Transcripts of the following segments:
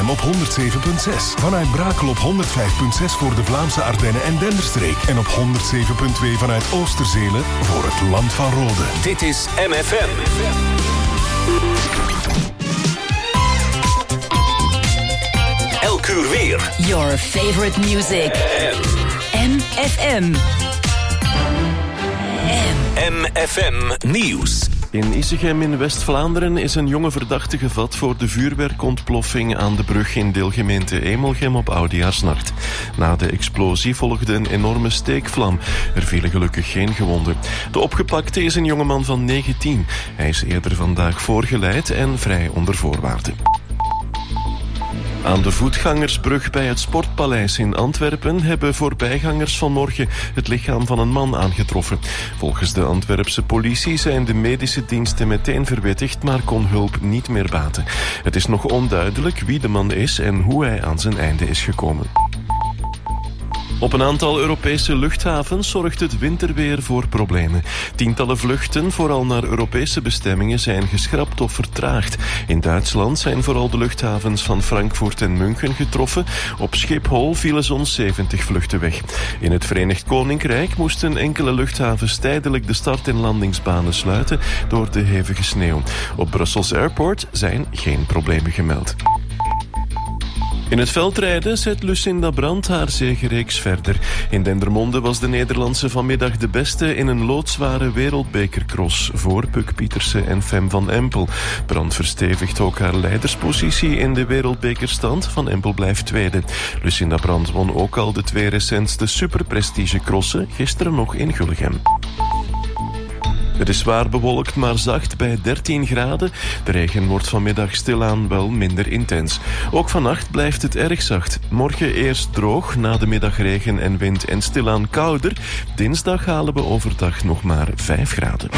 FM op 107.6. Vanuit Brakel op 105.6 voor de Vlaamse Ardennen en Denderstreek. En op 107.2 vanuit Oosterzelen voor het Land van Rode. Dit is MFM. Elk uur weer. Your favorite music. MFM. MFM Nieuws. In Isegem in West-Vlaanderen is een jonge verdachte gevat voor de vuurwerkontploffing aan de brug in deelgemeente Emelgem op Oudejaarsnacht. Na de explosie volgde een enorme steekvlam. Er vielen gelukkig geen gewonden. De opgepakte is een jongeman van 19. Hij is eerder vandaag voorgeleid en vrij onder voorwaarden. Aan de voetgangersbrug bij het Sportpaleis in Antwerpen hebben voorbijgangers vanmorgen het lichaam van een man aangetroffen. Volgens de Antwerpse politie zijn de medische diensten meteen verwittigd, maar kon hulp niet meer baten. Het is nog onduidelijk wie de man is en hoe hij aan zijn einde is gekomen. Op een aantal Europese luchthavens zorgt het winterweer voor problemen. Tientallen vluchten, vooral naar Europese bestemmingen, zijn geschrapt of vertraagd. In Duitsland zijn vooral de luchthavens van Frankfurt en München getroffen. Op Schiphol vielen zo'n 70 vluchten weg. In het Verenigd Koninkrijk moesten enkele luchthavens tijdelijk de start- en landingsbanen sluiten door de hevige sneeuw. Op Brussels Airport zijn geen problemen gemeld. In het veldrijden zet Lucinda Brandt haar zegereeks verder. In Dendermonde was de Nederlandse vanmiddag de beste in een loodzware wereldbekercross voor Puk Pieterse en Fem van Empel. Brandt verstevigt ook haar leiderspositie in de wereldbekerstand. Van Empel blijft tweede. Lucinda Brandt won ook al de 2 recentste superprestigecrossen, gisteren nog in Gullegem. Het is zwaar bewolkt, maar zacht bij 13 graden. De regen wordt vanmiddag stilaan wel minder intens. Ook vannacht blijft het erg zacht. Morgen eerst droog, na de middag regen en wind en stilaan kouder. Dinsdag halen we overdag nog maar 5 graden.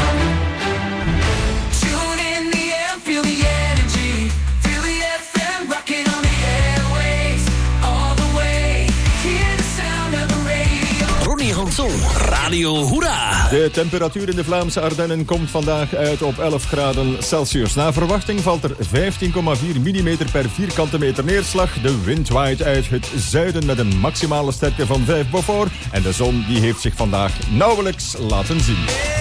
Radio Hoera. De temperatuur in de Vlaamse Ardennen komt vandaag uit op 11 graden Celsius. Na verwachting valt er 15,4 mm per vierkante meter neerslag. De wind waait uit het zuiden met een maximale sterkte van 5 Beaufort. En de zon die heeft zich vandaag nauwelijks laten zien.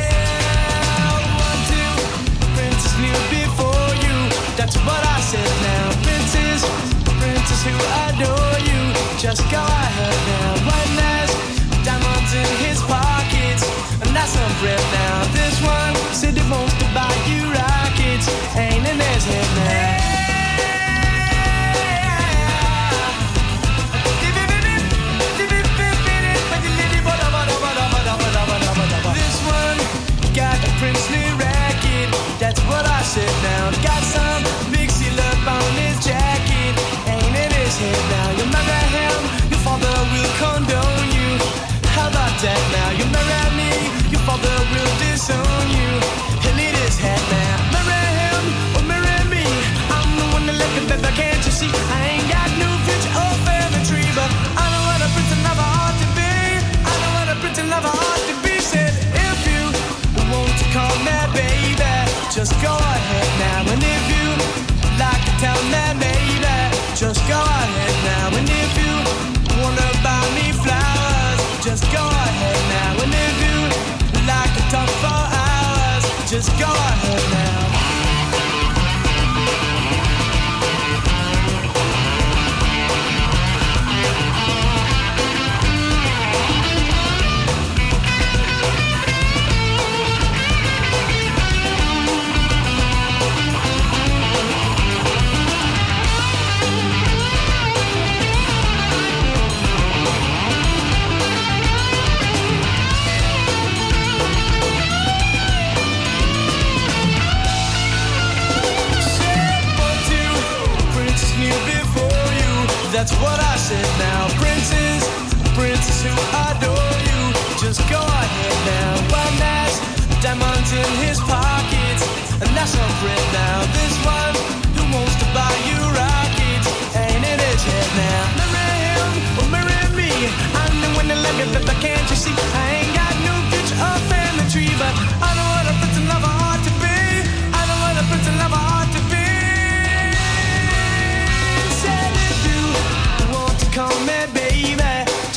Diamonds in his pockets, and that's some bread now. This one said he wants to buy you rockets, ain't in his head now. This one got a princely racket, that's what I said now. Got some big seal up on his jacket, ain't in his head now. You marry him, your father will condone you. How about that now? You marry me, your father will disown you. He'll need his hat now. Marry him or marry me, I'm the one that left it, baby, can't you see? I ain't got no future or family tree, but I know what a prince and lover ought to be. I know what a prince and lover ought to be. Said if you want to call me baby, just go ahead now. And if you like to tell me maybe, just go ahead now. And if you wanna buy me flowers, just go ahead now. And if you like to talk for hours, just go ahead now. That's what I said now. Princes who adore you, just go ahead now. One has diamonds in his pockets, and that's some bread now. This one who wants to buy you rockets, ain't in his head now. Marry him or marry me, I'm the one that let me, but can't you see? I ain't got no future or family tree, but I know what a prince and lover ought to be. I know what a prince and lover ought to be. Said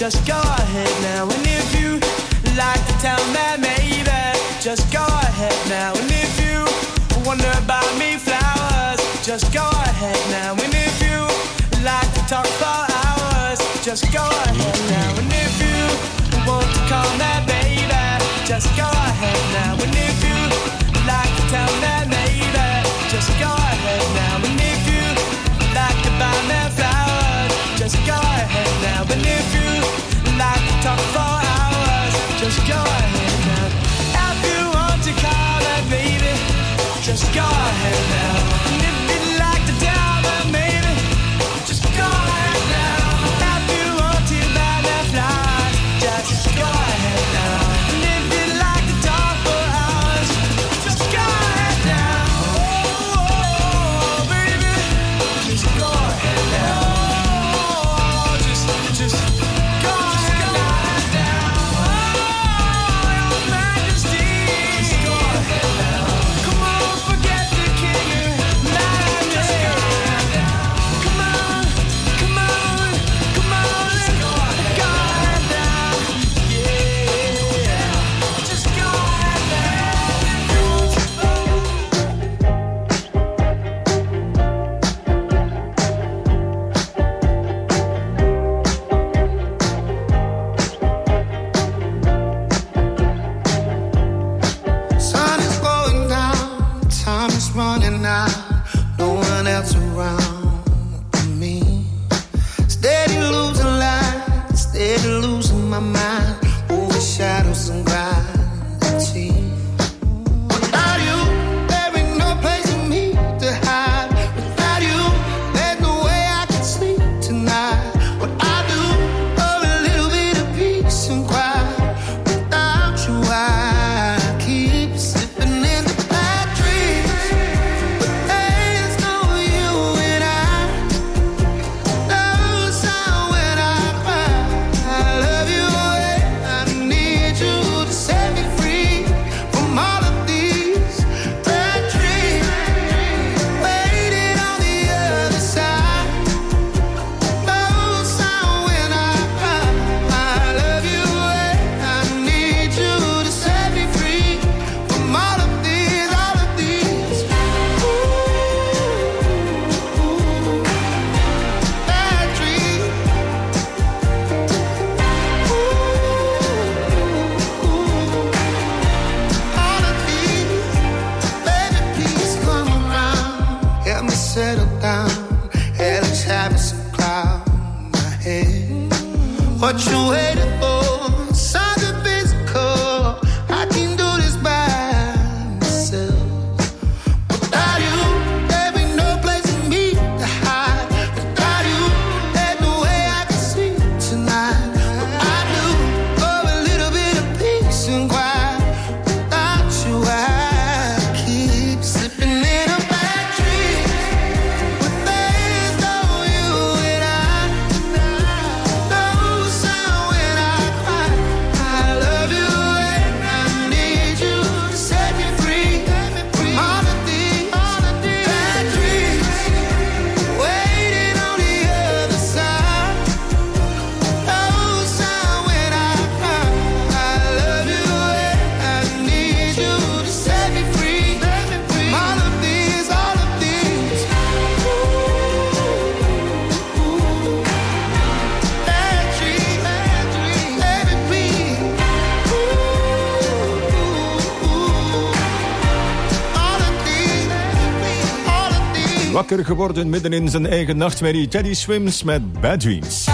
just go ahead now. And if you like to tell me maybe, just go ahead now. And if you wonder about me flowers, just go ahead now. And if you like to talk for hours, just go ahead now. And if you want to call me baby, just go ahead now. And if you like to tell me maybe, just go ahead now. And if you like to buy me flowers, just go ahead now. And if you like to talk for hours, just go ahead now. If you want to call me baby, just go ahead now. And if you'd like to tell me maybe, just go ahead now. If you want to buy me flowers, just go ahead now. And if you'd like to talk for hours, just go ahead now. Oh, baby, just go ahead now. Oh, just go ahead now. Oh, your Majesty, just go ahead now. Come on, forget the king and majesty. Come on, come on, come on, let's go ahead now. Yeah, just go ahead now. Sun is going down, time is running out, no one else around me. Steady losing light, steady losing my mind, over shadows and gravity. Without you, there ain't no place for me to hide. Without you, there's no way I can sleep tonight. What I do for a little bit of peace and quiet. Without you, I keep slipping into bad dreams. But there's no you and I. No sound when I cry. I love you and I need you to set me free from all of these bad dreams. Waiting on the other side. No sound when I cry. I love you and I need you to set me free from all of these bad dreams. All of these, baby, please come around. Help me settle down. Headless habits and cloud my head. What you waiting for? Something physical. I can do this by myself. Without you, there ain't no place for me to hide. Without you, there's no way I can sleep tonight. What I do for a little bit of peace and quiet. Without you, I keep slipping in a bad dream. But there's no you and I. No sound when I cry. I love you and I need you to set me free from all of these bad dreams. Waiting on the other side. No sound when I cry. I love you and I need you to set me free from all of these bad dreams. Baby, please. All of these. Wakker geworden midden in zijn eigen nachtmerrie. Teddy Swims met Bad Dreams.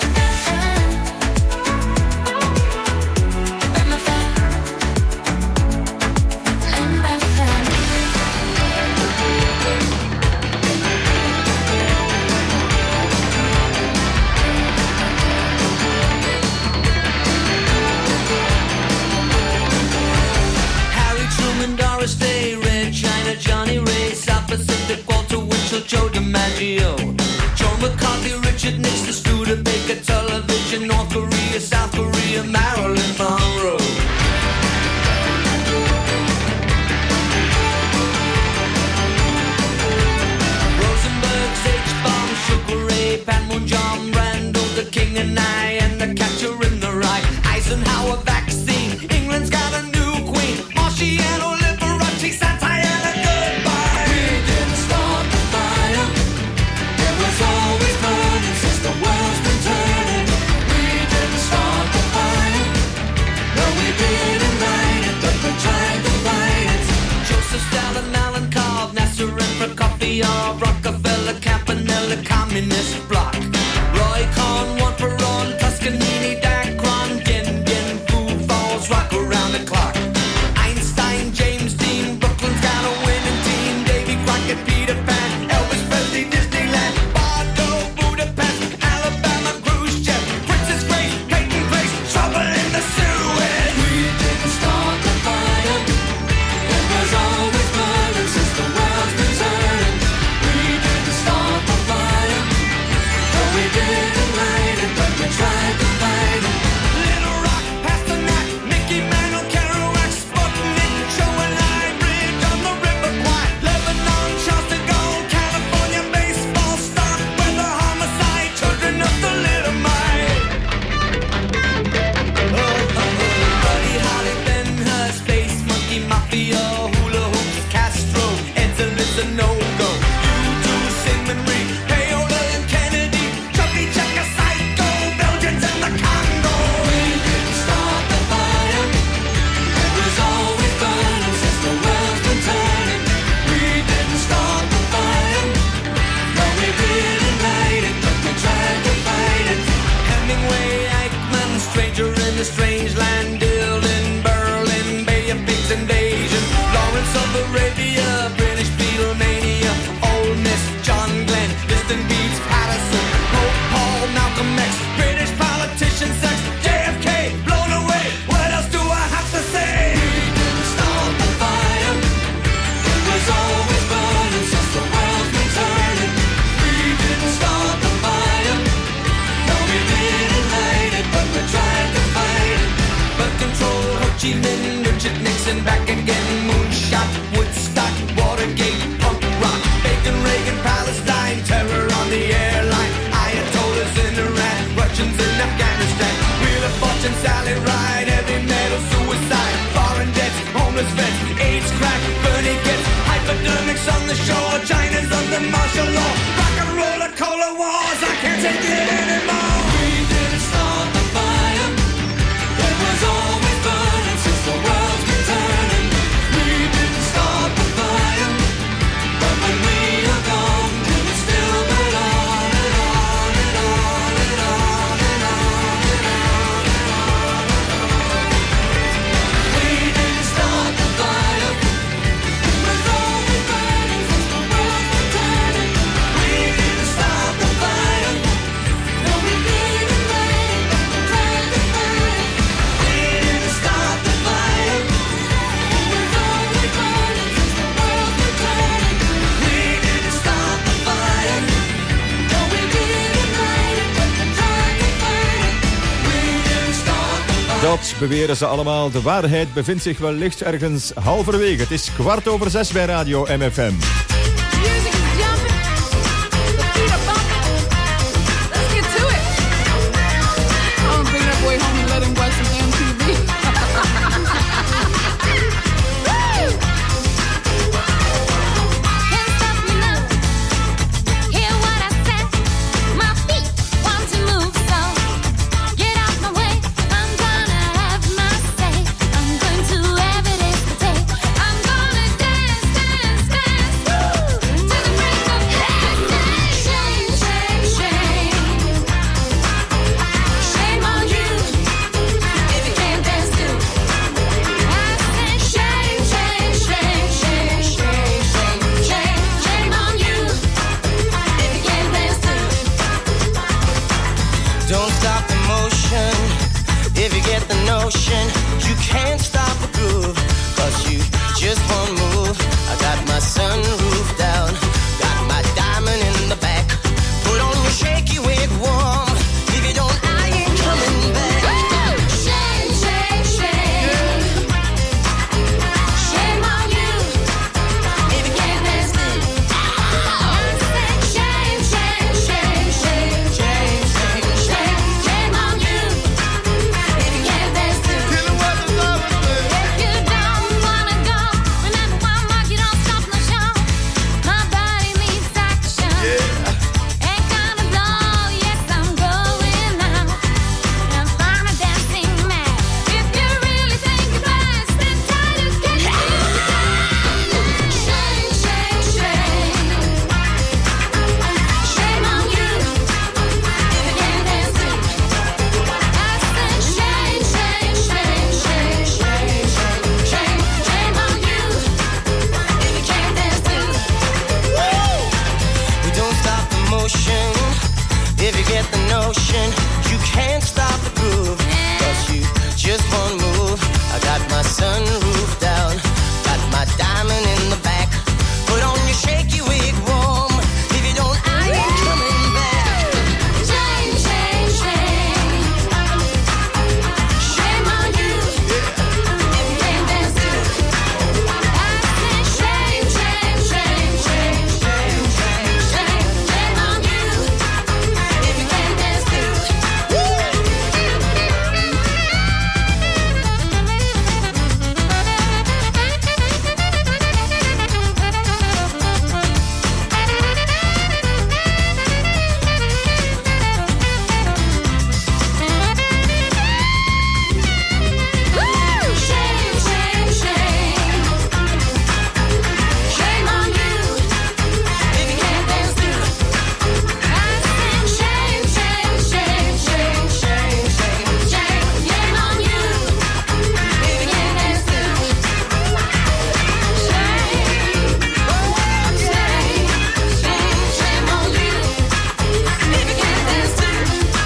Harry Truman, Doris Day, Red China, Johnny Ray, South Pacific, Walter Winchell, Joe DiMaggio, Joe McCarthy, Richard Nixon, Studebaker, Television, North Korea, South Korea, Marilyn Monroe. Rosenberg, H-Bomb, Sugar Ray, Panmunjom, Randall, the King and I, and the Catcher communist bloc. Roy Cohn, one for all, Toscanini, Dacron, Din Din, Foo Falls, rock around the clock. Einstein, James Dean, Brooklyn's got a winning team. Davy Crockett, Peter Pan, Elvis Presley, Disneyland, Bardo, Budapest, Alabama, Khrushchev, Princess Grace, Peyton Place, trouble in the Suez. We didn't start the fire. It was always burning since the world's been turning. We didn't start the fire. No, we didn't light it, but we tried to fight it. Little Rock, Pasternak, Mickey Mantle, Kerouac, Sputnik, Show and Line Bridge on the River Kwai, Lebanon, Charleston Gold, California baseball stock, weather, homicide, children of the Little Mite. Buddy Holly, Ben Hur, Space Monkey, Mafia, Hula Hoops, Castro, Edsel's a no-go. U2, Syngman Rhee, Payola and Kennedy, Chubby Checker, Psycho, Belgians and the Congo. We didn't start the fire. It was always burning since the world's been turning. We didn't start the fire. No, we didn't light it, but we tried to fight it. Hemingway, Eichmann, Stranger in the Strange Land, Dylan, Berlin, Bay of Pigs invasion, Lawrence of Arabia, British Beatlemania, Ole Miss, John Glenn, Liston Beats, Patterson, Pope Paul, Malcolm X, British politician, sex, JFK, blown away. What else do I have to say? We didn't start the fire. It was always burning since the world's been turning. We didn't start the fire. No, we didn't light it, but we tried to fight it. But control, Ho Chi Minh, Richard Nixon, back again, moonshot, Woodstock, Watergate, punk rock, Bacon, Reagan, Palestine, terror on the airline, Ayatollahs in Iran, Russians in Afghanistan, Wheel of Fortune, Sally Ride, heavy metal, suicide, foreign debts, homeless vets, AIDS, crack, Bernie gets, hypodermics on the shore, China's under martial law, rock and roller, cola wars, I can't take it anymore. We didn't start the fire. It was always burning since the world's been turning. We didn't start the fire, but when we are gone, it will still burn on and on and on and on and on and on and on. We didn't start the fire. It was always burning since the world's been turning. We didn't start the fire. No, we didn't light it, but we tried to fight it. We didn't start the fire. It was always burning since the world's been turning. We didn't start the fire. No, we didn't light it, but we tried to fight it. We didn't start the fire. Dat beweren ze allemaal. De waarheid bevindt zich wellicht ergens halverwege. Het is 6:15 bij Radio MFM. Music is jumping, the feet are bumping. Let's get to it. I'm gonna bring that boy home and let him watch some MTV. Can't stop me now. Hear what I said. My feet want to move, so get out my way. I'm gonna have my say. I'm going to have it if I take. I'm gonna dance, dance, dance, woo, to the break of day. Shame, shame, shame. Shame on you if you can't dance too. I said shame, shame, shame, shame, shame, shame, shame, shame on you if you can't dance too. Don't stop the motion if you get the notion. You can't stop the groove, cause you just won't move. I got my sunroof down, got my diamond in the back. Put on your shaky wig warm. If you don't, I ain't coming back. Shame, shame, shame. Shame on you if you can't dance too. I said shame, shame, shame, shame, shame, shame, shame, shame on you if you can't dance too. If you don't wanna go, remember one mark, you don't stop no show. My If you get the notion, you can't stop the groove. Cause you just won't move. I got my sunroof down, got my diamond in the back. Put on your shaky wig warm. If you don't, I ain't coming back. Shame, shame, shame. Shame on you. If you can't dance to. I said shame, shame, shame, shame, shame, shame, shame. Shame on you. If you can't dance to. Shame, shame, shame. Shame on you. If you can't dance to. I said shame, shame, shame, shame, shame, shame, shame. Shame on you. If you can't dance to. Shame, shame on you. If you can't dance to.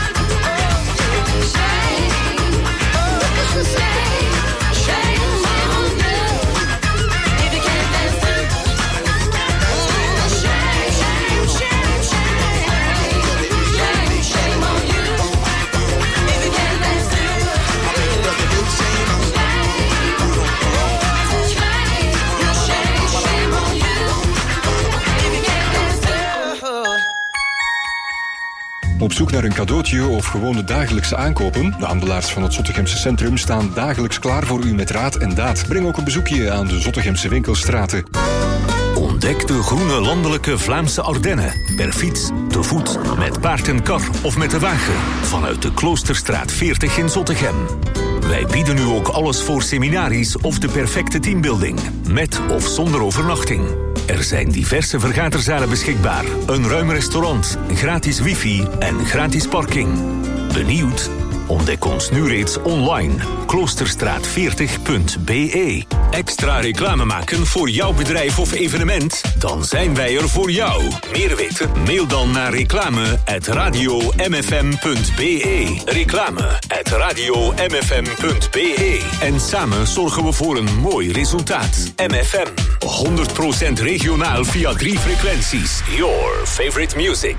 Op zoek naar een cadeautje of gewone dagelijkse aankopen? De handelaars van het Zottegemse centrum staan dagelijks klaar voor u met raad en daad. Breng ook een bezoekje aan de Zottegemse winkelstraten. Ontdek de groene landelijke Vlaamse Ardennen. Per fiets, te voet, met paard en kar of met de wagen. Vanuit de Kloosterstraat 40 in Zottegem. Wij bieden u ook alles voor seminaries of de perfecte teambuilding. Met of zonder overnachting. Er zijn diverse vergaderzalen beschikbaar. Een ruim restaurant, gratis wifi en gratis parking. Benieuwd? Ontdek ons nu reeds online. Kloosterstraat40.be. Extra reclame maken voor jouw bedrijf of evenement? Dan zijn wij er voor jou. Meer weten? Mail dan naar reclame@radiomfm.be. Reclame@radiomfm.be. En samen zorgen we voor een mooi resultaat. MFM. 100% regionaal via 3 frequenties. Your favorite music.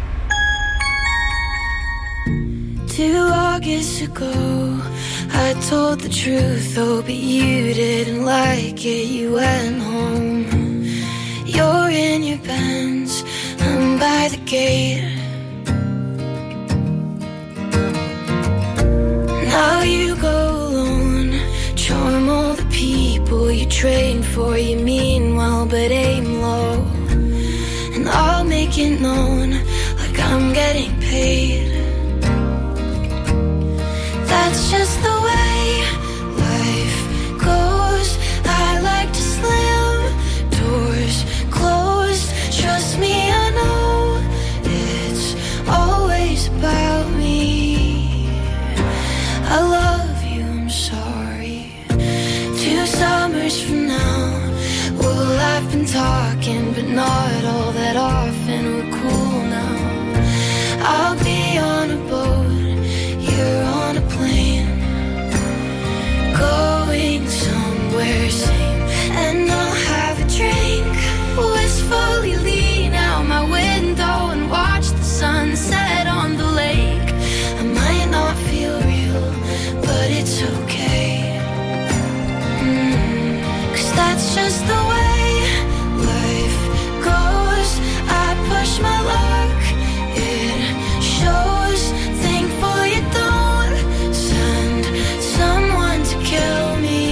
2 August ago, I told the truth, oh, but you didn't like it, you went home. You're in your Benz, I'm by the gate. Now you go alone, charm all the people you train for, you mean well, but aim low. And I'll make it known, like I'm getting paid. That's just the way life goes. I like to slam doors closed. Trust me, I know it's always about me. I love you, I'm sorry. 2 summers from now, well, I've been talking, but not all that often. We're cool now. I'll be on a boat, you're on a plane, going somewhere sane, and I'll have a drink, wistfully lean out my window and watch the sunset on the lake. I might not feel real, but it's okay, 'cause that's just the way life goes. I push my luck, it shows. Thankful you don't send someone to kill me.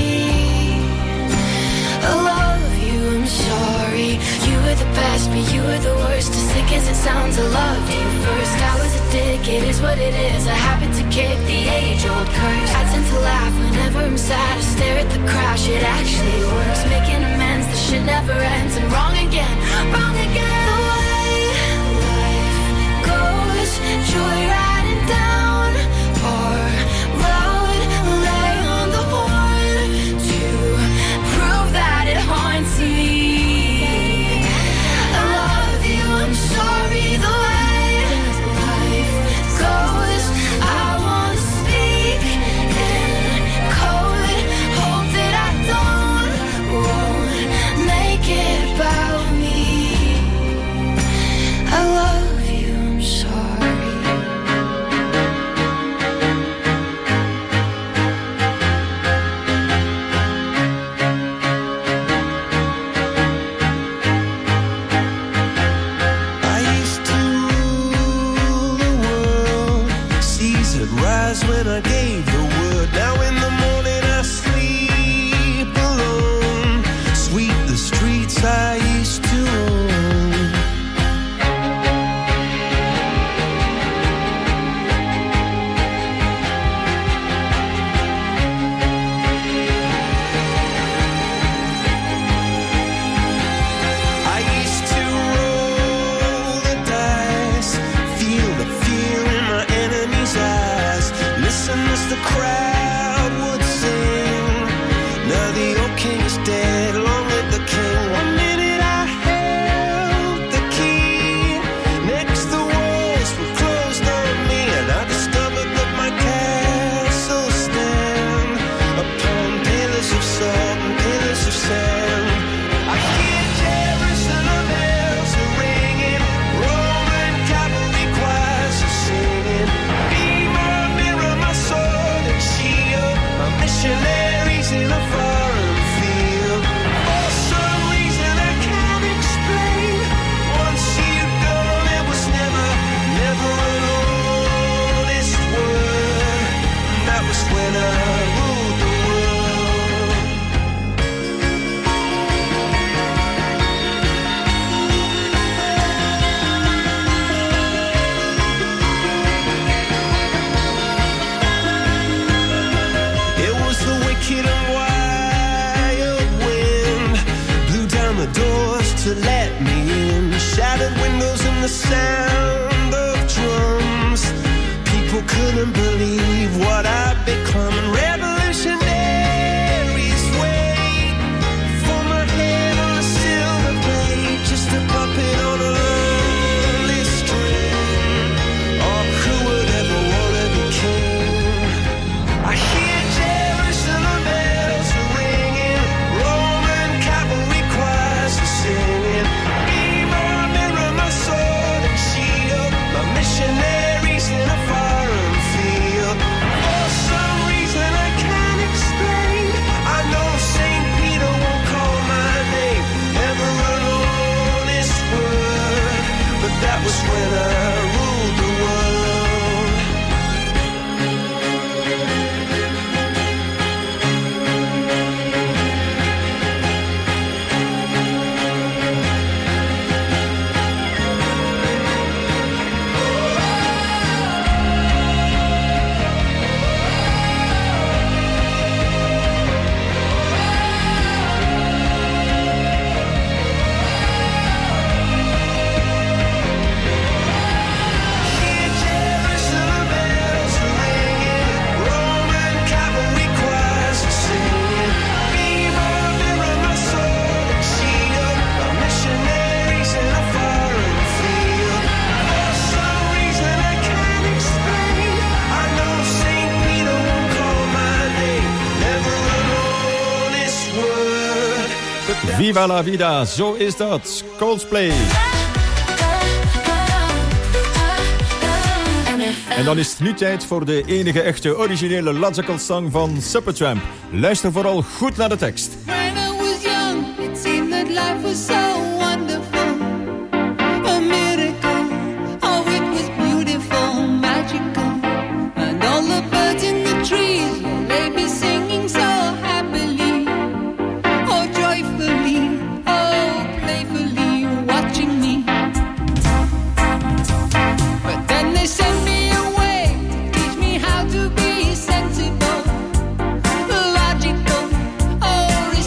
I love you, I'm sorry. You were the best, but you were the worst. As sick as it sounds, I loved you first. I was a dick, it is what it is. I happen to kick the age-old curse. I tend to laugh whenever I'm sad. I stare at the crash, it actually works. Making amends, the shit never ends. And wrong again, wrong again. The way life goes, joyriding down our road, lay on the horn to prove that it haunts me. I love you, I'm sorry. The way life was when I gave the word. Now in the morning I sleep alone. Sweep the streets I used to own. I used to roll the dice, feel the fear in my enemy's eyes. Listen as the crowd would sing. Now the old king is dead, long live the king. 1 minute I held the key. Next the walls were closed on me, and I discovered that my castle stand upon pillars of salt and pillars of sand. I hear Jerusalem bells are ringing, Roman cavalry choirs are singing. Be my mirror, my sword and shield, my missionaries in a foreign field. For some reason I can't explain, once you've gone it was never, never an honest word. And that was when I ruled the world. It was the wicked and wild wind, blew down the doors to let me in, shattered windows and the sound of drums. People couldn't believe what I'd become, and revolutionaries wait for my head on a silver plate, just a puppet on a lonely string. Oh, who would ever want to be king? I hear Jerusalem bells are ringing, Roman cavalry choirs are singing. Be my mirror, my sword and shield, my missionaries in a foreign field. For some reason I can't explain, I know St. Peter won't call my name, never an honest word, but that was when I ruled the world. Hear Jerusalem bells are ringing, Roman cavalry choirs are singing. Be my mirror, my sword and shield, my missionaries in a foreign field. For some reason I can't explain, I know St. Peter won't call my name, never an honest word, but that Viva la vida, zo is dat. Coldplay. En dan is het nu tijd voor de enige echte originele Logical song van Supertramp. Luister vooral goed naar de tekst. When I was young, it seemed that life was so wonderful. A miracle, oh it was beautiful, magical. And all the birds in the trees, well, they be singing so happily. Oh joyfully, oh playfully, watching me. But then they sent me away to teach me how to be sensible, logical, oh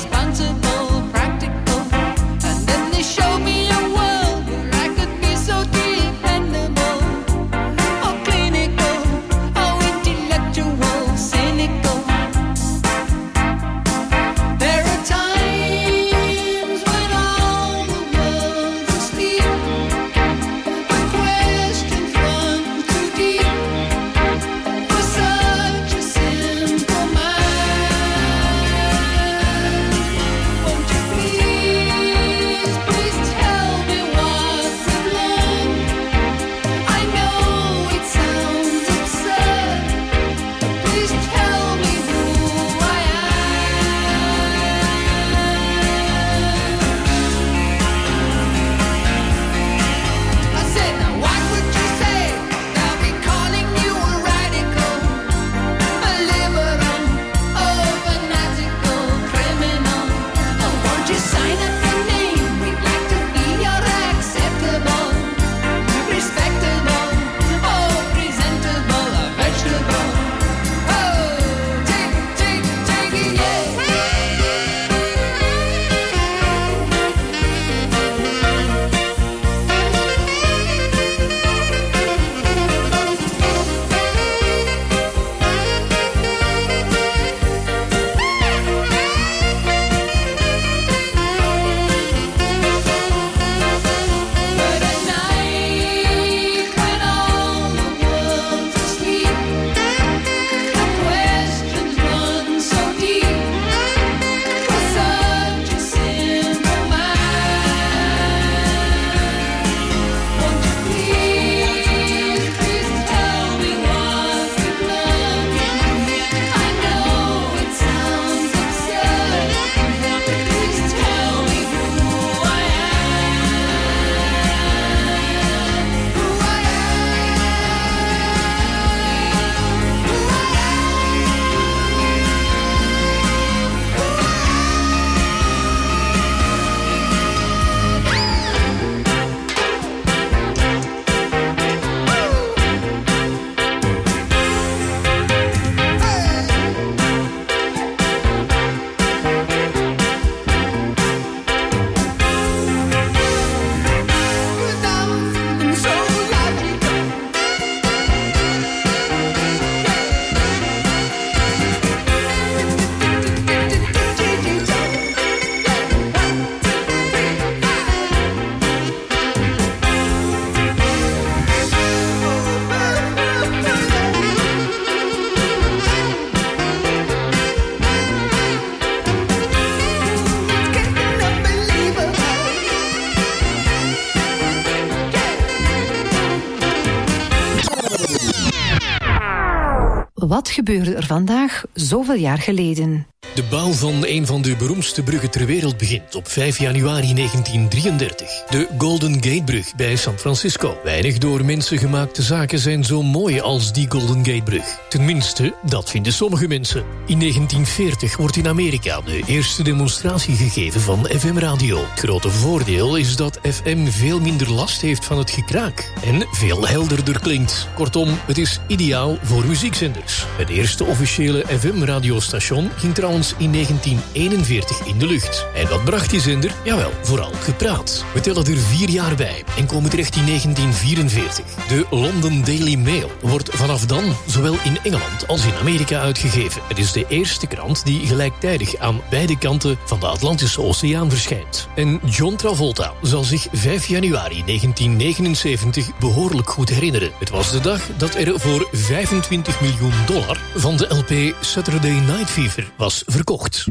wat gebeurde er vandaag zoveel jaar geleden. De bouw van een van de beroemdste bruggen ter wereld begint op 5 januari 1933. De Golden Gate Brug bij San Francisco. Weinig door mensen gemaakte zaken zijn zo mooi als die Golden Gate Brug. Tenminste, dat vinden sommige mensen. In 1940 wordt in Amerika de eerste demonstratie gegeven van FM-radio. Het grote voordeel is dat FM veel minder last heeft van het gekraak en veel helderder klinkt. Kortom, het is ideaal voor muziekzenders. Het eerste officiële FM-radiostation ging trouwens in 1941 in de lucht. En wat bracht die zender? Jawel, vooral gepraat. We tellen er 4 jaar bij en komen terecht in 1944. De London Daily Mail wordt vanaf dan zowel in Engeland als in Amerika uitgegeven. Het is de eerste krant die gelijktijdig aan beide kanten van de Atlantische Oceaan verschijnt. En John Travolta zal zich 5 januari 1979 behoorlijk goed herinneren. Het was de dag dat er voor $25 miljoen van de LP Saturday Night Fever was verkocht.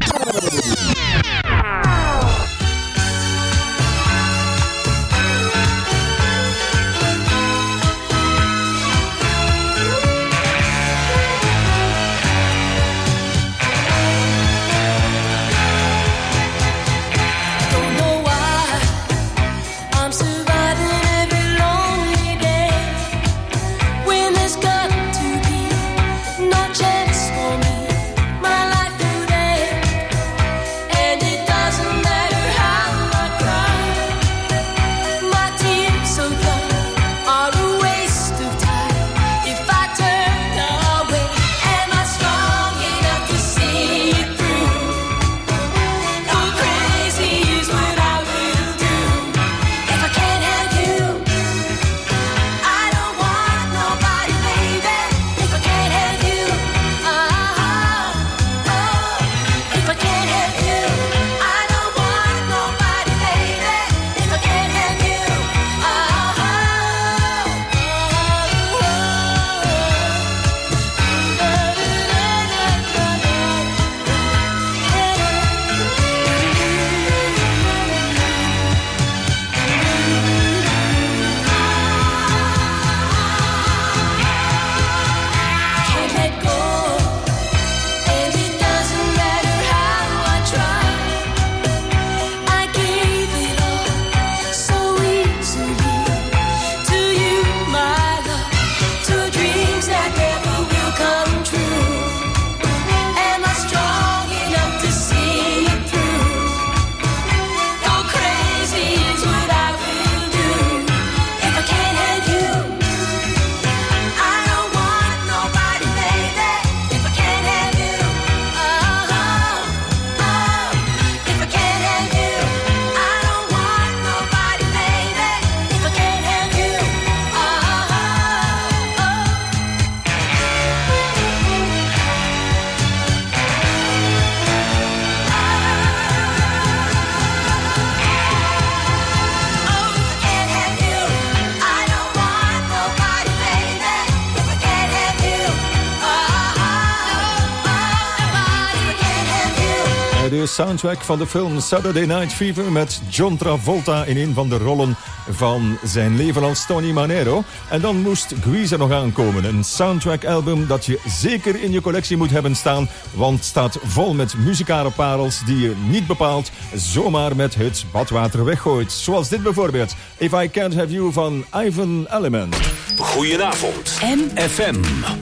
De soundtrack van de film Saturday Night Fever met John Travolta in een van de rollen van zijn leven als Tony Manero. En dan moest Grease er nog aankomen. Een soundtrack-album dat je zeker in je collectie moet hebben staan, want het staat vol met muzikale parels die je niet bepaald zomaar met het badwater weggooit. Zoals dit bijvoorbeeld, If I Can't Have You van Ivan Element. Goedenavond. FM.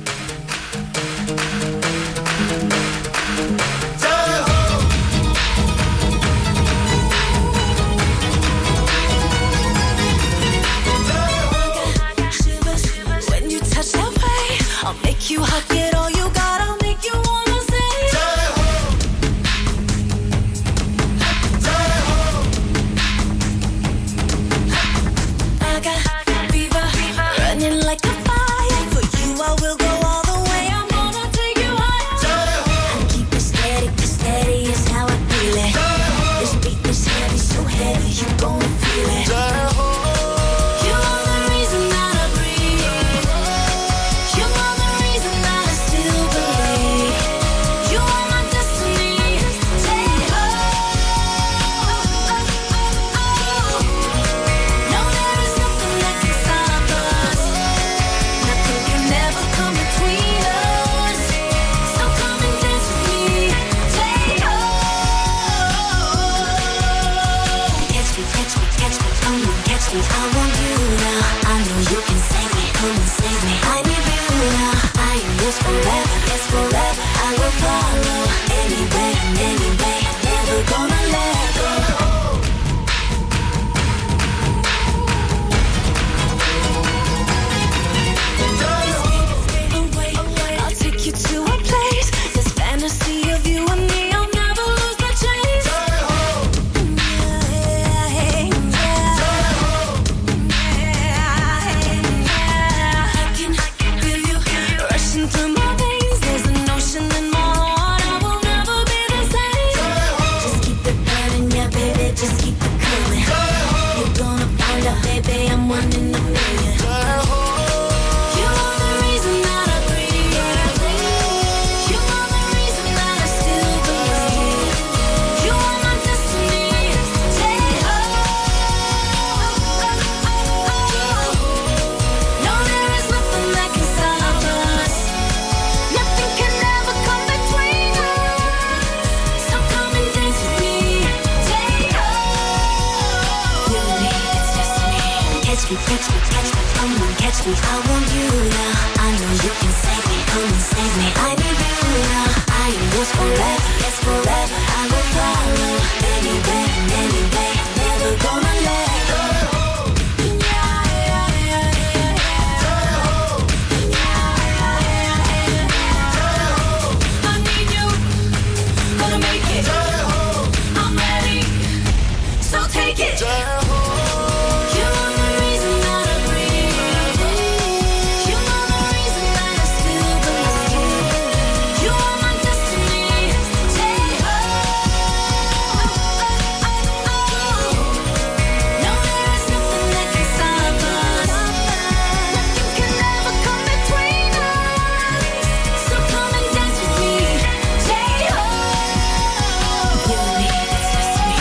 I'll make you hot, get all you got, I'll make you wanna say Jai-ho! Jai-ho! I got fever, running like a fire. For you I will go all the way, I'm gonna take you higher. Jai-ho! And keep it steady is how I feel it. Jai-ho! This beat is heavy, so heavy, you gon' feel it. Jai-ho! You are the reason that I breathe. You are the reason that I come and save me. I need you now, I am yours forever. Yes, forever I will follow. Anywhere and anyway, never gonna let go. I'll take you to a place, this fantasy of you and me, I'll never lose the chase. I can feel you rushing through my veins. There's an ocean in my heart, I will never be the same. Just keep it burning, yeah, baby, just keep it coming. You're gonna find out, baby, I'm one in a million. You are the reason that I breathe. You are the reason that I still believe. You are my destiny. Take no, there is nothing that can stop us. Nothing can ever come between us. So come and dance with me. Take you and me, it's destiny. Catch me, catch me, catch me, come and catch me. I want you now. I know you can save me. Come and save me. I need you now. I am yours forever. Yes, forever I will follow. Anywhere and anyway, never gonna let go. I need you. Gonna make it. I'm ready. So take it. You are the reason that I breathe. You are the reason that I still believe. You are my destiny. Take no, there is nothing that can stop us. Nothing can ever come between us. So come and dance with me. Take you and me, it's destiny.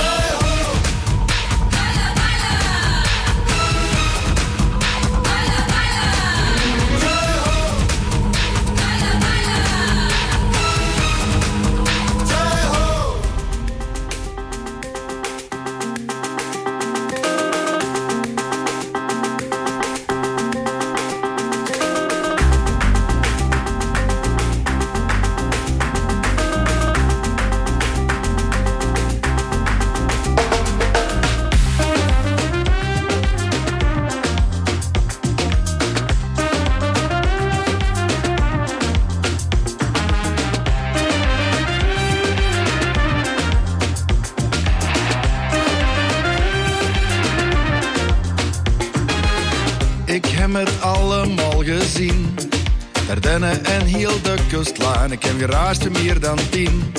Ik heb het allemaal gezien. Ardennen en heel de kustlijn. Ik heb geraasd meer dan 10.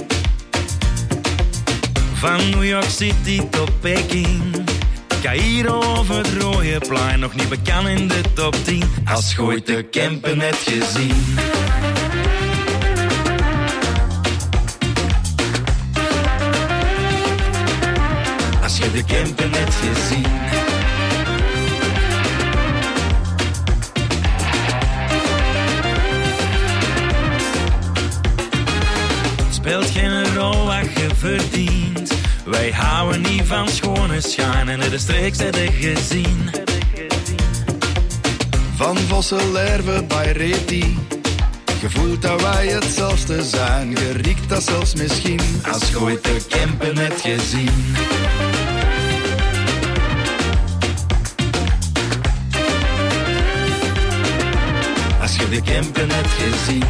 Van New York City tot Peking. Cairo of het rode plein. Nog niet bekend in de top 10. Als je ooit de Kempen hebt gezien. Als je de Kempen hebt gezien. Speelt geen rol wat je verdient. Wij houden niet van schone schijn. En de streek zijn er gezien. Van Vosselerve bij Reti. Je voelt dat wij hetzelfde zijn. Je riekt dat zelfs misschien. Als je ooit de Kempen hebt gezien. Als je de Kempen hebt gezien.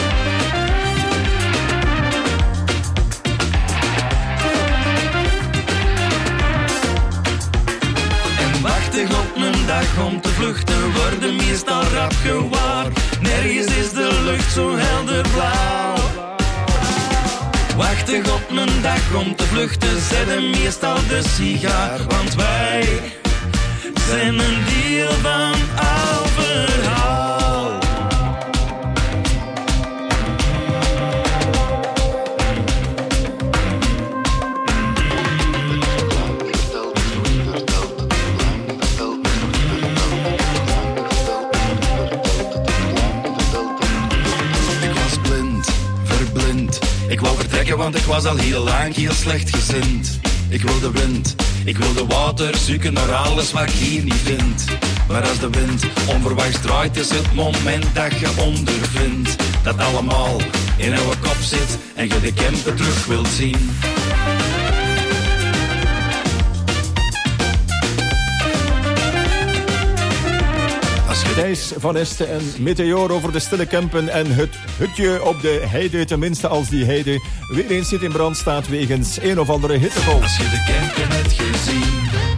Op een dag om te vluchten worden meestal rap gewaar. Nergens is de lucht zo helder blauw. Wachtig op een dag om te vluchten, zetten meestal de sigaar. Want wij zijn een deel van al verhaal. Ik wou vertrekken, want ik was al heel lang heel slecht gezind. Ik wil de wind, Ik wil de water zoeken naar alles wat ik hier niet vind. Maar als de wind onverwachts draait, is het moment dat je ondervindt dat allemaal in jouw kop zit en je de Kempen terug wilt zien. Thijs van Esten en Meteor over de stille Kempen en het hutje op de heide. Tenminste als die heide weer eens niet in brand staat wegens een of andere hittegolf. Als je de Kempen hebt gezien.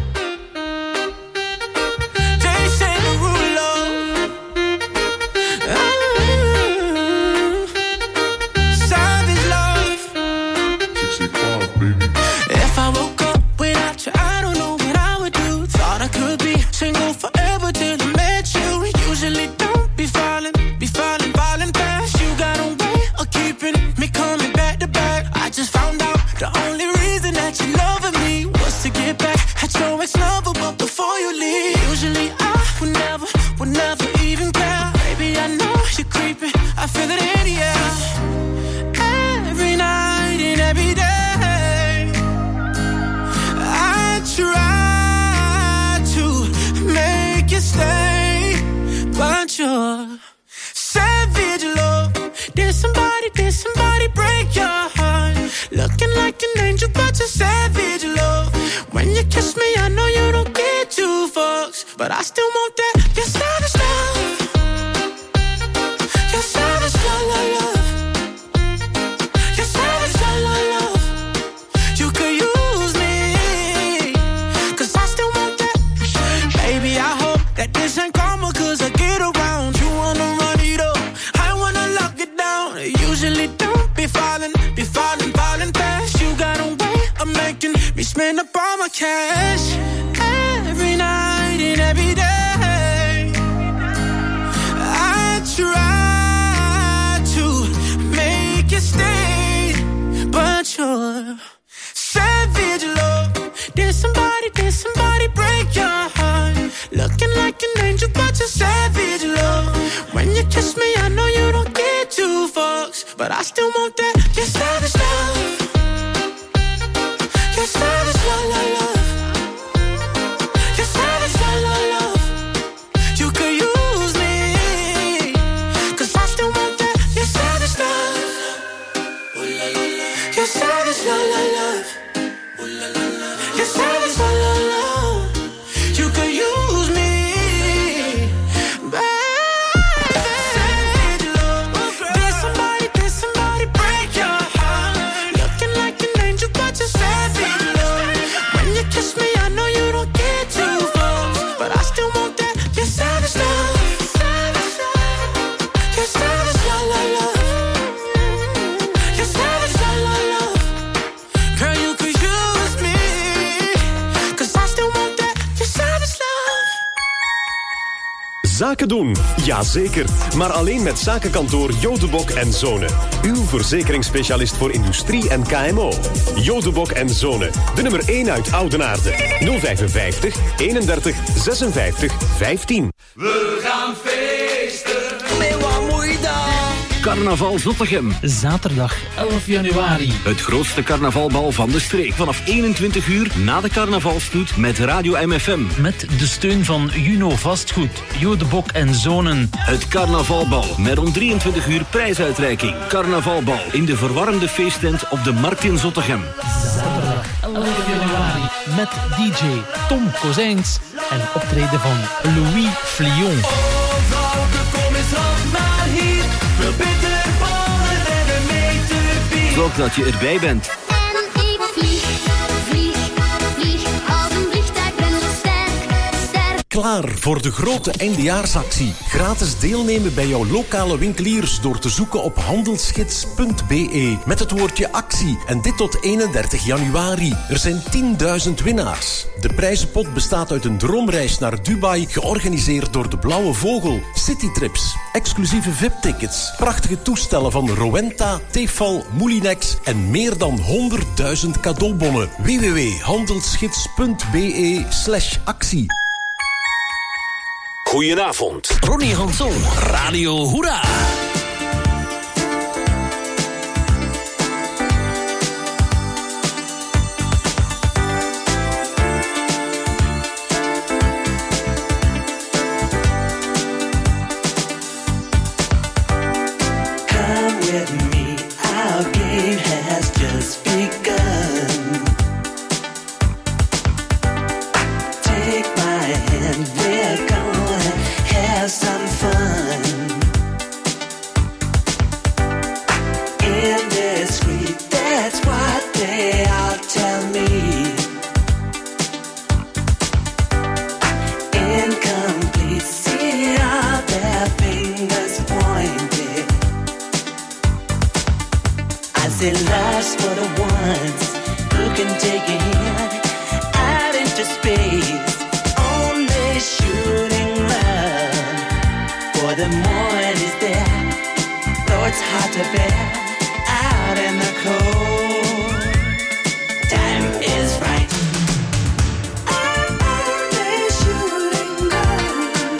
But I still want that, your savage love. Your savage love. Your savage love. You could use me, 'cause I still want that. Baby, I hope that this ain't karma, 'cause I get around. You wanna run it up, I wanna lock it down. I usually don't be falling fast. You got a way of making me spend up all my cash. Every night and every day I try to make you stay, but you're savage love. Did somebody break your heart? Looking like an angel, but you're savage love. When you kiss me, I know you don't get two fucks, but I still want that, your savage love. Your savage love. Zaken doen? Jazeker. Maar alleen met zakenkantoor Jodebok en Zonen. Uw verzekeringsspecialist voor industrie en KMO. Jodebok en Zonen. De nummer 1 uit Oudenaarde. 055 31 56 15. We gaan feesten. Met wat moet je dan? Carnaval Zottegem. Zaterdag 11 januari. Het grootste carnavalbal van de streek. Vanaf 21 uur na de carnavalstoet met Radio MFM. Met de steun van Juno Vastgoed, Jodebok en Zonen. Het carnavalbal met rond 23 uur prijsuitreiking. Carnavalbal in de verwarmde feesttent op de Markt in Zottegem. Zaterdag 11 januari. Met DJ Tom Kozijns en optreden van Louis Flion. Zorg dat je erbij bent. En ik vlieg als een vliegtuig, ben zo sterk. Klaar voor de grote eindejaarsactie. Gratis deelnemen bij jouw lokale winkeliers door te zoeken op handelsgids.be met het woordje actie. En dit tot 31 januari. Er zijn 10.000 winnaars. De prijzenpot bestaat uit een droomreis naar Dubai, georganiseerd door de Blauwe Vogel. Citytrips, exclusieve VIP-tickets, prachtige toestellen van Rowenta, Tefal, Moulinex en meer dan 100.000 cadeaubonnen. www.handelsgids.be/actie. Goedenavond. Ronnie Hanson, Radio Hoera. with me. Our game has just begun. Take my hand, we're gonna have some fun. Indiscreet, that's what they all tell me. Incomplete, see all their fingers pointed. I say love's for the ones who can take a hand out into space. Only shooting love for the morning is there. Though it's hard to bear out in the cold, time is right. I'm only shooting love.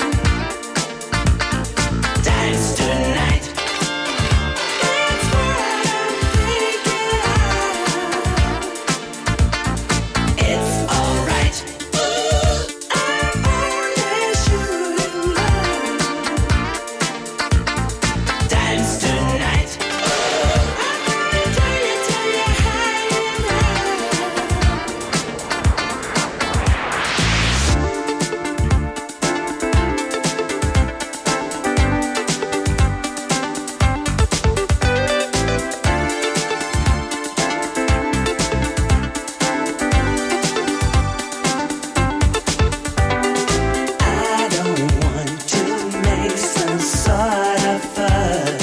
Time's tonight. That's what I'm thinking of. It's alright. I'm only shooting love. Time's tonight. I don't want to make some sort of fuss.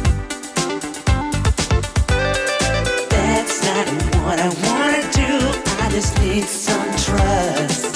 That's not what I wanna do. I just need some trust.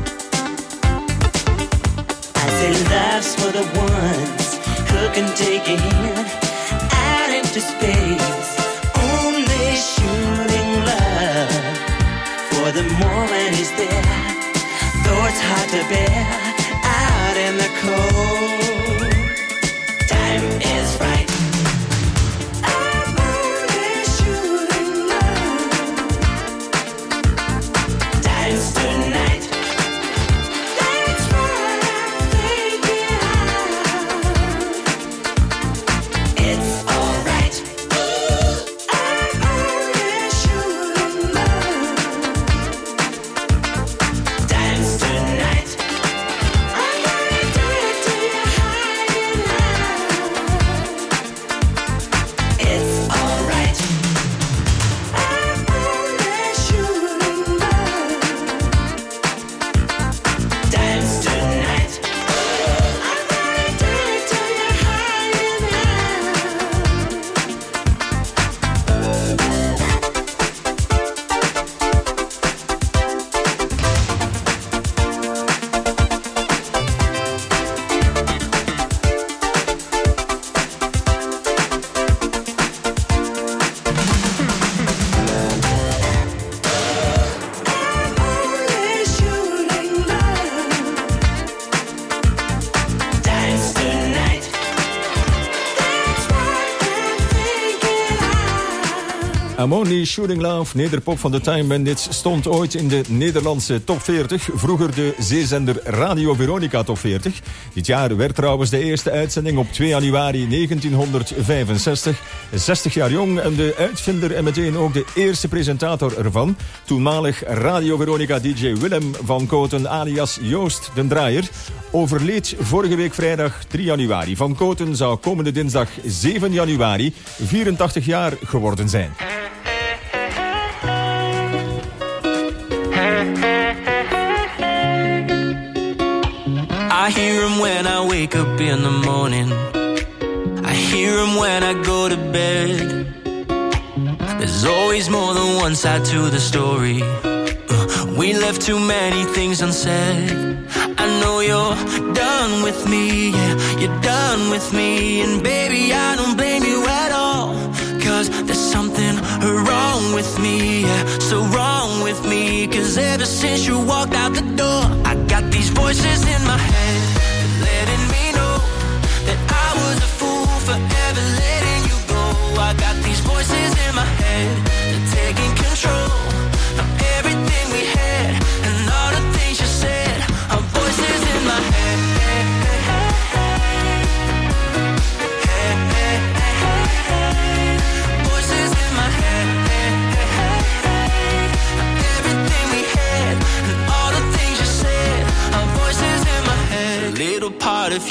I say love's for the ones who can take a hand out into space. Only shooting love for the moment is there. Though it's hard to bear out in the cold, time is right. I'm only shooting love. Time's tonight. That's what I'm thinking of. It's alright. I'm only shooting love. Time's tonight. I'm gonna do it till you're hiding out. It's alright. I'm only shooting love. Time's tonight. I'm gonna do it till you're hiding only shooting love. Time's tonight. That's what I'm thinking of. I'm Only Shooting Love, nederpop van de Time Bandits, stond ooit in de Nederlandse top 40. Vroeger de zeezender Radio Veronica top 40. Dit jaar werd trouwens de eerste uitzending op 2 januari 1965. 60 jaar jong en de uitvinder en meteen ook de eerste presentator ervan. Toenmalig Radio Veronica DJ Willem van Koten alias Joost den Draaier overleed vorige week vrijdag 3 januari. Van Koten zou komende dinsdag 7 januari 84 jaar geworden zijn. I hear him when I wake up in the morning. I hear him when I go to bed. There's always more than one side to the story. We left too many things unsaid. I know you're done with me, yeah, you're done with me. And baby, I don't blame you at all, 'cause there's something wrong with me, yeah, so wrong with me. 'Cause ever since you walked out the door, I got these voices in my head letting me know that I was a fool for ever letting you go. I got these voices in my head, they're taking control of everything we had and all the things you said. Are voices in my head.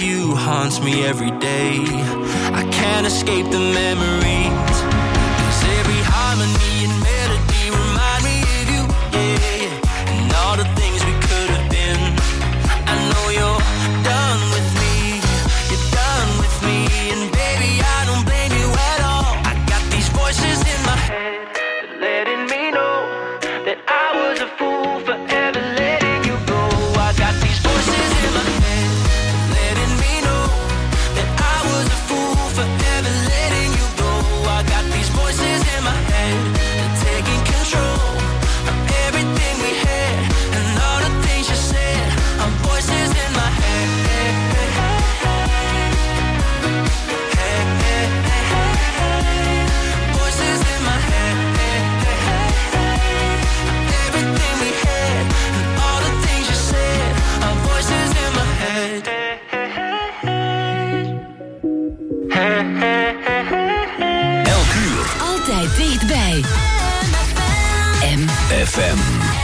you haunts me every day. I can't escape the memories, 'cause every harmony and melody remind me of you, yeah. And all the things we could have been. I know you're done with me, you're done with me, and baby I don't blame you at all. I got these voices in my head letting me know that I was a fool for ever letting you go. I got these voices in my head letting me know that I was a fool for ever letting you go. I got these voices in my head taking control of everything we had and all the things you said. Voices in my head, voices in my head, everything we had and all the things you said. Voices in my head. Elk uur. Altijd dichtbij. FM.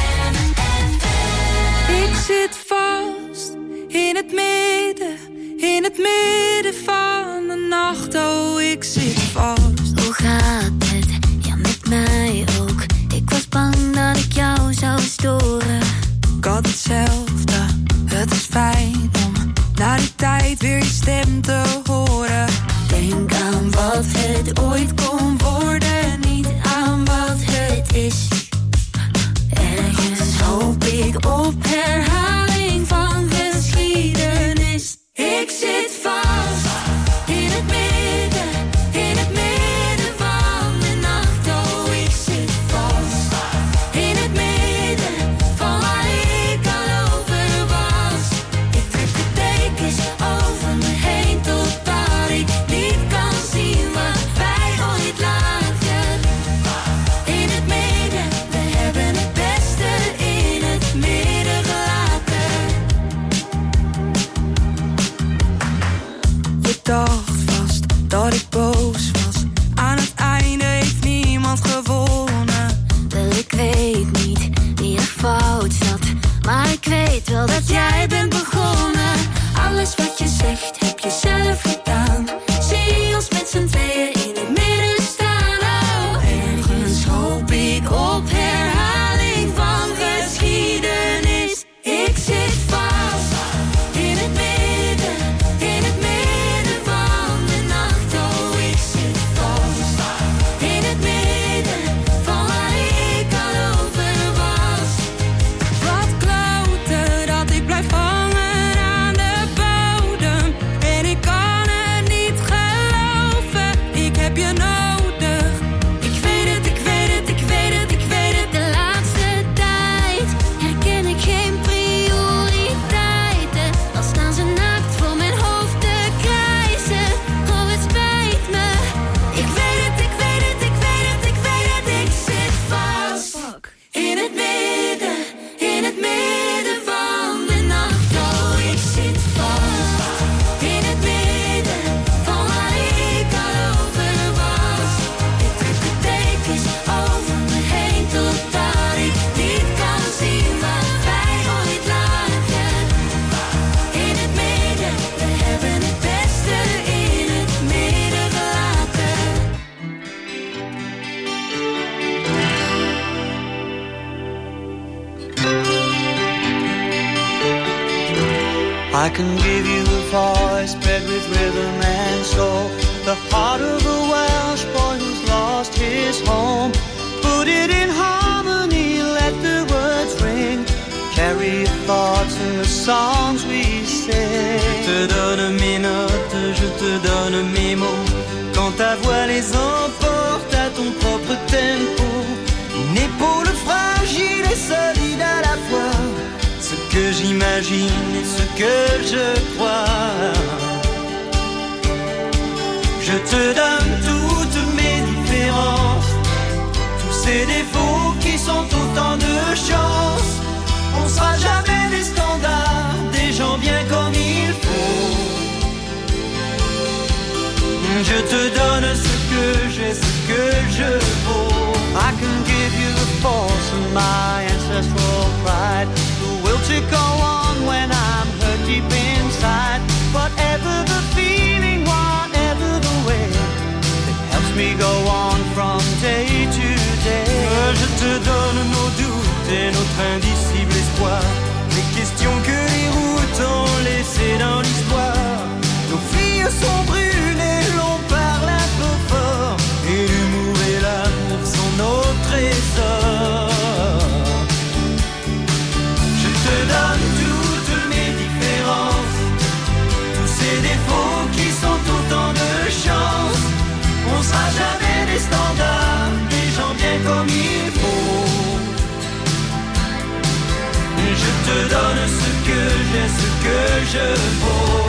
Ik zit vast in het midden van de nacht. Oh, ik zit vast. Hoe gaat het? Ja, met mij ook. Ik was bang dat ik jou zou storen. Ik had hetzelfde. Het is fijn om na die tijd weer je stem te horen. Denk aan wat het ooit kon worden, niet aan wat het is. Ergens hoop ik op herhaling van geschiedenis. Ik zit vast in het midden van de nacht. Oh, ik zit vast in het midden van waar ik al over was. Ik trek de dekens over me heen totdat ik niet kan zien wat wij ooit lagen. In het midden, we hebben het beste in het midden gelaten. Je dacht vast dat ik boos was. Aan het einde heeft niemand gewonnen. Wel, ik weet niet wie er fout zat, maar ik weet wel dat jij bent begonnen. Alles wat je zegt heb je zelf gedaan. Zie ons met z'n tweeën in het midden staan. Oh, ergens hoop ik op herhaling van geschiedenis. Ik zit vast in het midden van de nacht. Oh, ik zit vast in het midden van waar ik al over was. Wat kloten dat ik blijf hangen aan de bodem. En ik kan het niet geloven, ik heb je nodig. Ik weet het, ik weet het, ik weet het, ik weet het. De laatste tijd herken ik geen prioriteiten. Al staan ze naakt voor mijn hoofd te krijzen. Oh, het spijt me. Ik weet het, ik weet het, ik weet het, ik weet het. Ik zit vast in het midden van de nacht. Oh, ik zit vast in het midden van waar ik al over was. Ik trek de dekens over me heen totdat ik niet kan zien wat wij ooit lagen. In het midden, we hebben het beste in het midden gelaten. I can give you a voice bred with rhythm and soul, the heart of a Welsh boy who's lost his home. Put it in harmony, let the words ring, carry your thoughts in the songs we sing. Je te donne mes notes, je te donne mes mots, quand ta voix les emporte à ton propre tempo. Une épaule fragile et solide à la fois, ce que j'imagine et ce que je crois. Je te donne toutes mes différences, tous ces défauts qui sont autant de chances. On sera jamais des standards, des gens bien comme il faut. Je te donne ce que j'ai, ce que je vaux. I can give you the force of my ancestral pride, the will to go on when I'm hurt deep inside. Whatever me go on from day to day. Je te donne nos doutes et notre indicible espoir, les questions que les routes ont laissées dans l'histoire. Nos filles sont brûlées, l'on parle un peu fort, et l'humour et l'amour sont nos trésors. Je te donne toutes mes différences, tous ces défauts qui sont autant de chance. On sera jamais des standards, des gens bien comme il faut. Je te donne ce que j'ai, ce que je vaux.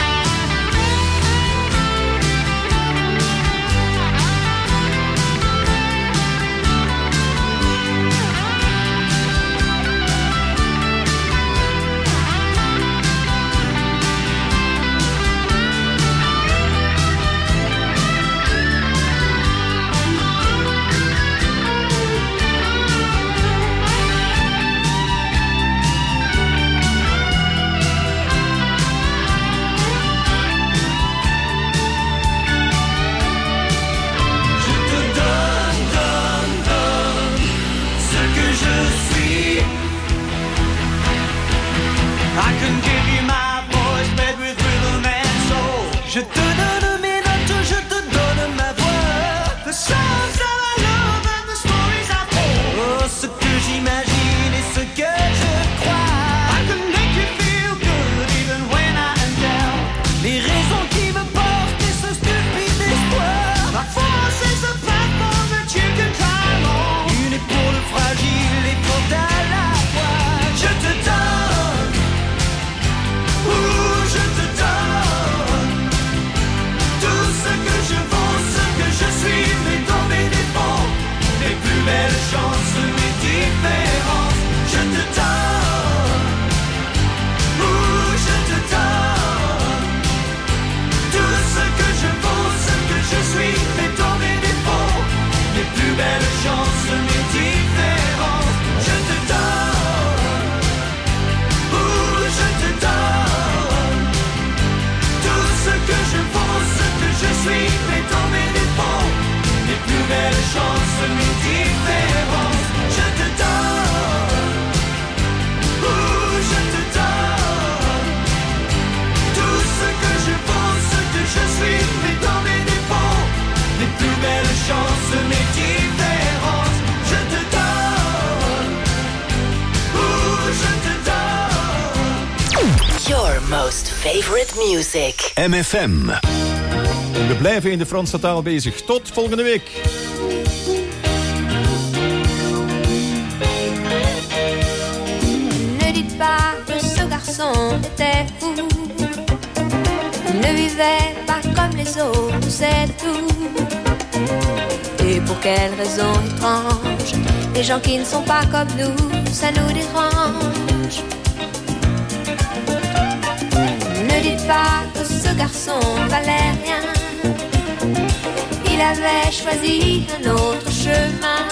I can give you my voice made with rhythm and soul. Je te donne mes notes, je te donne ma voix. The songs that I love and the stories I told. Oh, ce que j'imagine et ce que je crois. I can make you feel good even when I am down. Les raisons qui me portent et ce stupide espoir. Ma force is a platform that you can climb on. Une épaule fragile et forte à la fois. Je te donne. Je te donne tout ce que je vaux, ce que je suis, mais dans mes défauts, mes plus belles chances, mes différences. Je te donne, je te donne tout ce que je vaux, ce que je suis, mais dans mes défauts, mes plus belles chances, mes différences. Je te donne, je te donne ce que je vaux, ce que je suis, mais dans mes défauts, mes plus belles chances, mes différences. Je te donne, je te donne tout ce que je vaux, ce que je suis, mais dans mes défauts, mes plus belles chances, mes différences. Je te donne, je te donne Your most favorite music. MFM. We blijven in de Franse taal bezig. Tot volgende week. Ne dites pas que ce garçon était fou. Il ne vivait pas comme les autres, c'est tout. Et pour quelle raison étrange, les gens qui ne sont pas comme nous, ça nous dérange. Ne dites pas que ce garçon valait rien. Il avait choisi un autre chemin.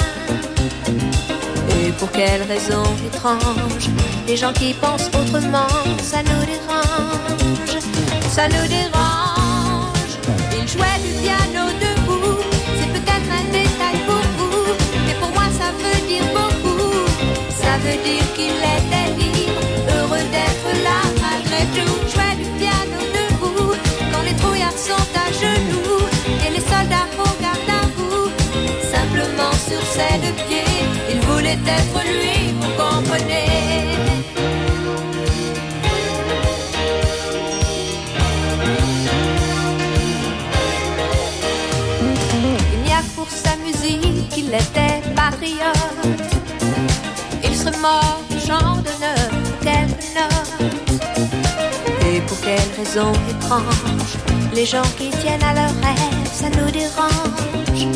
Et pour quelle raison étrange, les gens qui pensent autrement, ça nous dérange. Ça nous dérange. Il jouait du piano debout. C'est peut-être un détail pour vous, mais pour moi ça veut dire beaucoup. Ça veut dire qu'il était libre, heureux d'être là malgré tout. Jouait du piano debout, quand les trouillards sont à genoux et les soldats au garde à vous. Simplement sur ses deux pieds, il voulait être lui, vous comprenez. Il n'y a que pour sa musique qu'il était patriote. Il serait mort du champ d'honneur pour quelques notes. Et pour quelle raison étrange, les gens qui tiennent à leurs rêves, ça nous dérange.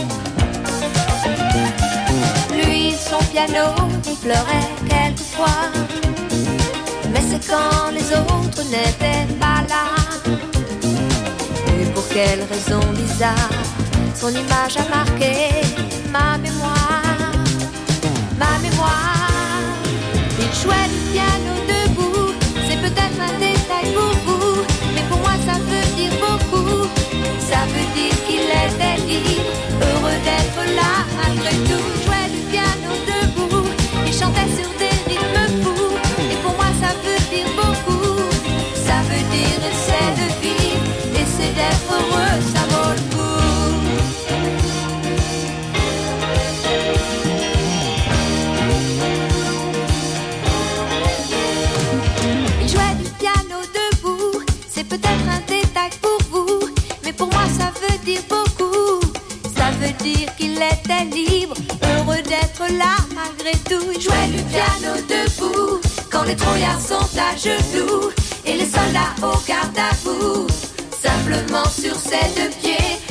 Lui, son piano, il pleurait quelquefois. Mais c'est quand les autres n'étaient pas là. Et pour quelle raison bizarre, son image a marqué ma mémoire. Ma mémoire. Il jouait du piano debout, c'est peut-être un détail pour vous, mais pour moi ça veut dire beaucoup. Ça veut dire qu'il était libre, dire beaucoup. Ça veut dire qu'il était libre, heureux d'être là malgré tout. Il jouait du piano debout, quand les trouillards sont à genoux et les soldats au garde à vous. Simplement sur ses deux pieds,